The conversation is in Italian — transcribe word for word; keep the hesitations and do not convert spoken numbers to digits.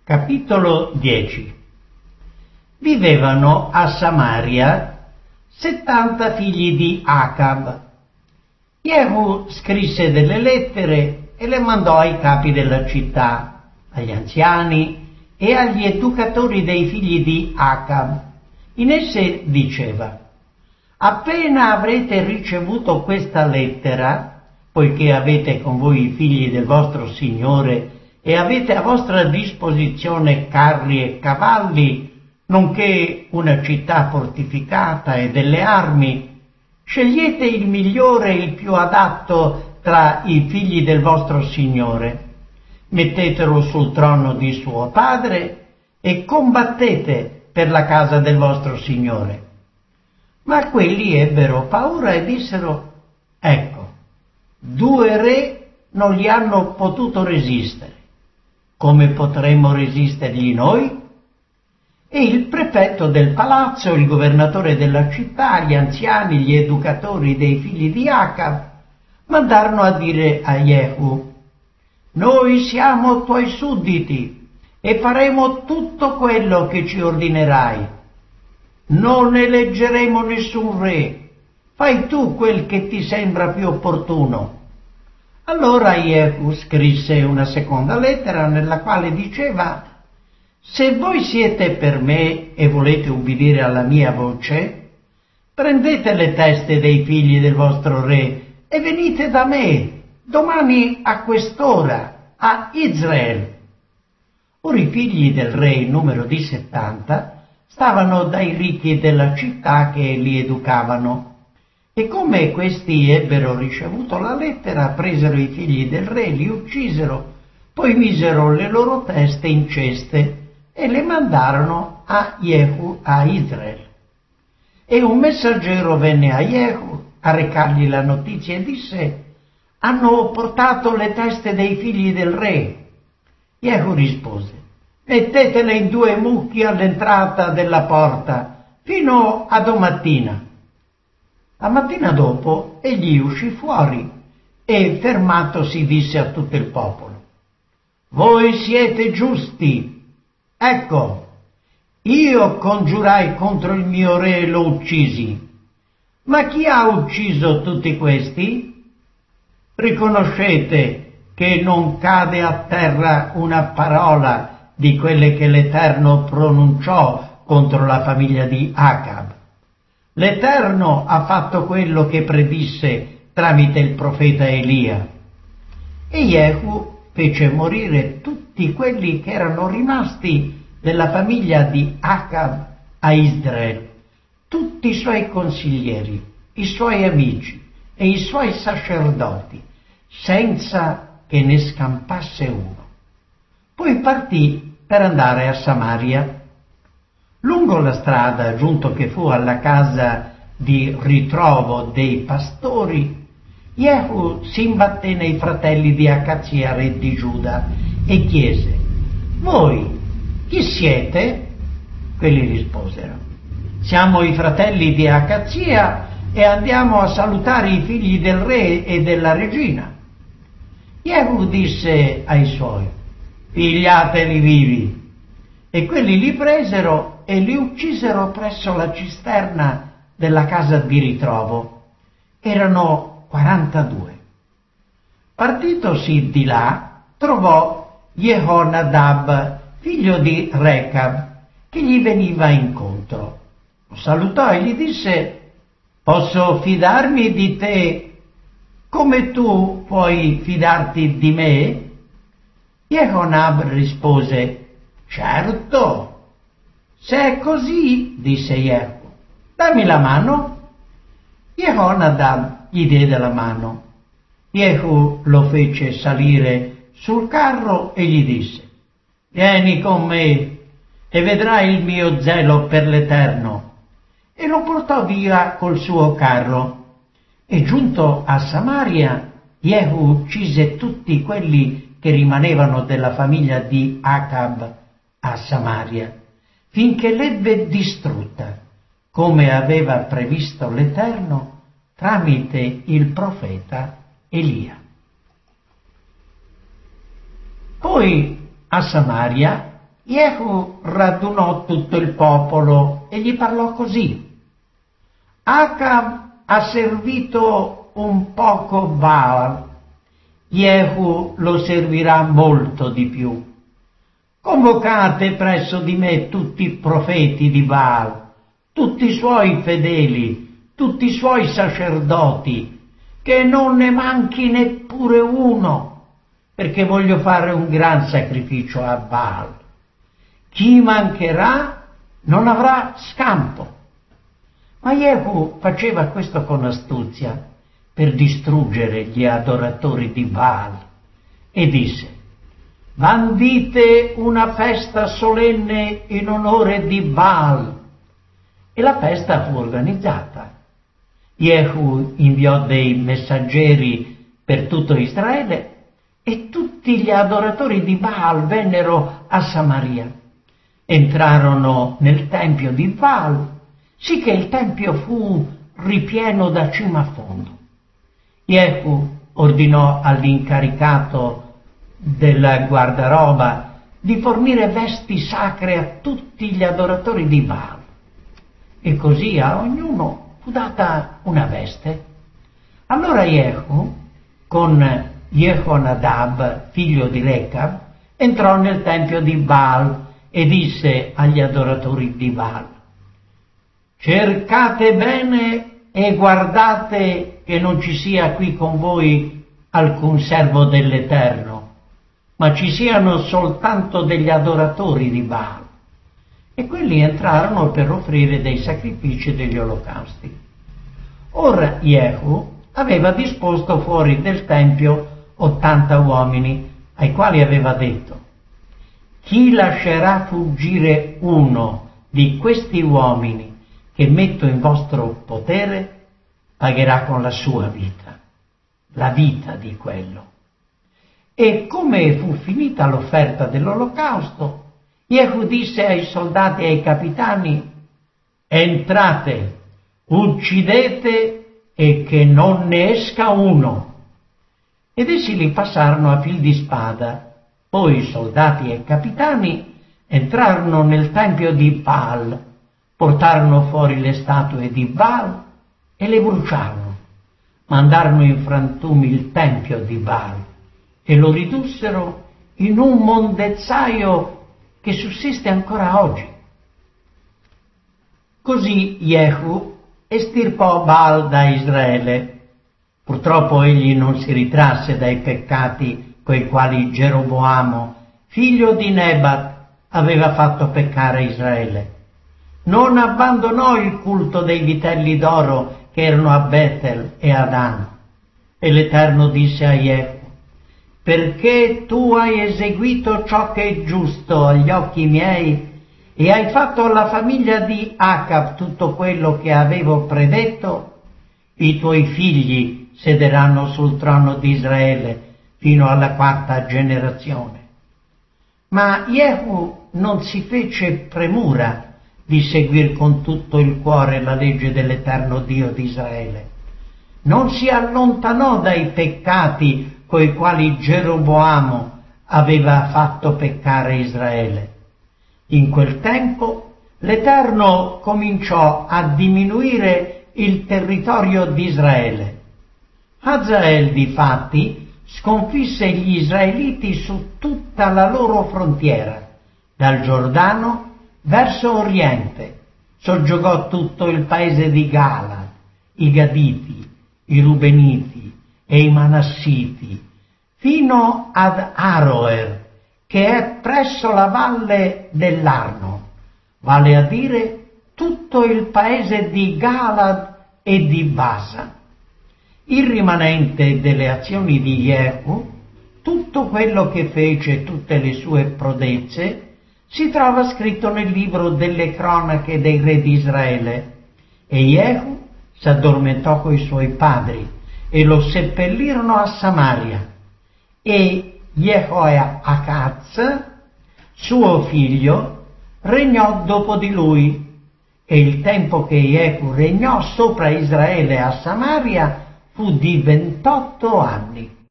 Capitolo dieci. Vivevano a Samaria settanta figli di Acab. Jehu scrisse delle lettere e le mandò ai capi della città, agli anziani e agli educatori dei figli di Acab. In esse diceva: appena avrete ricevuto questa lettera, poiché avete con voi i figli del vostro Signore e avete a vostra disposizione carri e cavalli, nonché una città fortificata e delle armi, scegliete il migliore e il più adatto tra i figli del vostro Signore, mettetelo sul trono di suo padre e combattete per la casa del vostro Signore. Ma quelli ebbero paura e dissero: ecco, due re non gli hanno potuto resistere, come potremmo resistergli noi? E il prefetto del palazzo, il governatore della città, gli anziani, gli educatori dei figli di Acab mandarono a dire a Jehu: noi siamo tuoi sudditi e faremo tutto quello che ci ordinerai. Non eleggeremo nessun re, fai tu quel che ti sembra più opportuno. Allora Jehu scrisse una seconda lettera nella quale diceva: se voi siete per me e volete ubbidire alla mia voce, prendete le teste dei figli del vostro re e venite da me domani a quest'ora a Israele. Ora i figli del re, in numero di settanta, stavano dai ricchi della città che li educavano. E come questi ebbero ricevuto la lettera, presero i figli del re, li uccisero, poi misero le loro teste in ceste e le mandarono a Jehu a Israele. E un messaggero venne a Jehu a recargli la notizia e disse: hanno portato le teste dei figli del re. Jehu rispose: mettetele in due mucchi all'entrata della porta fino a domattina. La mattina dopo egli uscì fuori e, fermatosi, disse a tutto il popolo: voi siete giusti. Ecco, io congiurai contro il mio re e lo uccisi. Ma chi ha ucciso tutti questi? Riconoscete che non cade a terra una parola di quelle che l'Eterno pronunciò contro la famiglia di Acab. L'Eterno ha fatto quello che predisse tramite il profeta Elia. E Jehu fece morire tutti quelli che erano rimasti della famiglia di Acab a Israele, tutti i suoi consiglieri, i suoi amici e i suoi sacerdoti, senza che ne scampasse uno. Poi partì per andare a Samaria. Lungo la strada, giunto che fu alla casa di ritrovo dei pastori, Jehu si imbatté nei fratelli di Acazia, re di Giuda, e chiese: voi chi siete? Quelli risposero: siamo i fratelli di Acazia e andiamo a salutare i figli del re e della regina. Jehu disse ai suoi: pigliateli vivi. E quelli li presero e li uccisero presso la cisterna della casa di ritrovo. Erano quarantadue. Partitosi di là, trovò Jehonadab, figlio di Recab, che gli veniva incontro. Lo salutò e gli disse: posso fidarmi di te come tu puoi fidarti di me? Jehonadab rispose: certo. Se è così, disse Jehu, dammi la mano. Jehonadab gli diede la mano. Jehu lo fece salire sul carro e gli disse: vieni con me e vedrai il mio zelo per l'Eterno. E lo portò via col suo carro. E giunto a Samaria, Jehu uccise tutti quelli che rimanevano della famiglia di Acab a Samaria, finché l'ebbe distrutta, come aveva previsto l'Eterno tramite il profeta Elia. Poi a Samaria Jehu radunò tutto il popolo e gli parlò così: Acab ha servito un poco Baal, Jehu lo servirà molto di più. Convocate presso di me tutti i profeti di Baal, tutti i suoi fedeli, tutti i suoi sacerdoti, che non ne manchi neppure uno, perché voglio fare un gran sacrificio a Baal. Chi mancherà non avrà scampo. Ma Jehu faceva questo con astuzia per distruggere gli adoratori di Baal e disse: bandite una festa solenne in onore di Baal. E la festa fu organizzata. Jehu inviò dei messaggeri per tutto Israele e tutti gli adoratori di Baal vennero a Samaria. Entrarono nel tempio di Baal, sicché il tempio fu ripieno da cima a fondo. Jehu ordinò all'incaricato del guardaroba di fornire vesti sacre a tutti gli adoratori di Baal. E così a ognuno fu data una veste. Allora Jehu, con Jehonadab, figlio di Recab, entrò nel tempio di Baal e disse agli adoratori di Baal: cercate bene e guardate che non ci sia qui con voi alcun servo dell'Eterno, ma ci siano soltanto degli adoratori di Baal. E quelli entrarono per offrire dei sacrifici e degli olocausti. Ora Jehu aveva disposto fuori del tempio ottanta uomini, ai quali aveva detto: chi lascerà fuggire uno di questi uomini che metto in vostro potere, pagherà con la sua vita, la vita di quello. E come fu finita l'offerta dell'olocausto, Jehu disse ai soldati e ai capitani: entrate, uccidete e che non ne esca uno. Ed essi li passarono a fil di spada. Poi i soldati e i capitani entrarono nel tempio di Baal, portarono fuori le statue di Baal e le bruciarono. Mandarono in frantumi il tempio di Baal e lo ridussero in un mondezzaio che sussiste ancora oggi. Così Jehu estirpò Baal da Israele. Purtroppo egli non si ritrasse dai peccati coi quali Geroboamo, figlio di Nebat, aveva fatto peccare Israele. Non abbandonò il culto dei vitelli d'oro che erano a Betel e ad Dan. E l'Eterno disse a Jehu: perché tu hai eseguito ciò che è giusto agli occhi miei e hai fatto alla famiglia di Acab tutto quello che avevo predetto, i tuoi figli sederanno sul trono di Israele fino alla quarta generazione. Ma Jehu non si fece premura di seguir con tutto il cuore la legge dell'Eterno Dio di Israele. Non si allontanò dai peccati coi quali Geroboamo aveva fatto peccare Israele. In quel tempo l'Eterno cominciò a diminuire il territorio di Israele. Hazael, difatti, sconfisse gli israeliti su tutta la loro frontiera, dal Giordano verso oriente. Soggiogò tutto il paese di Gala, i Gaditi, i Rubeniti e i Manassiti, fino ad Aroer, che è presso la valle dell'Arno, vale a dire tutto il paese di Galad e di Basa. Il rimanente delle azioni di Jehu, tutto quello che fece, tutte le sue prodezze, si trova scritto nel libro delle cronache dei re di Israele. E Jehu s'addormentò coi suoi padri e lo seppellirono a Samaria. E Jehoiacaz, suo figlio, regnò dopo di lui. E il tempo che Jehu regnò sopra Israele a Samaria fu di ventotto anni.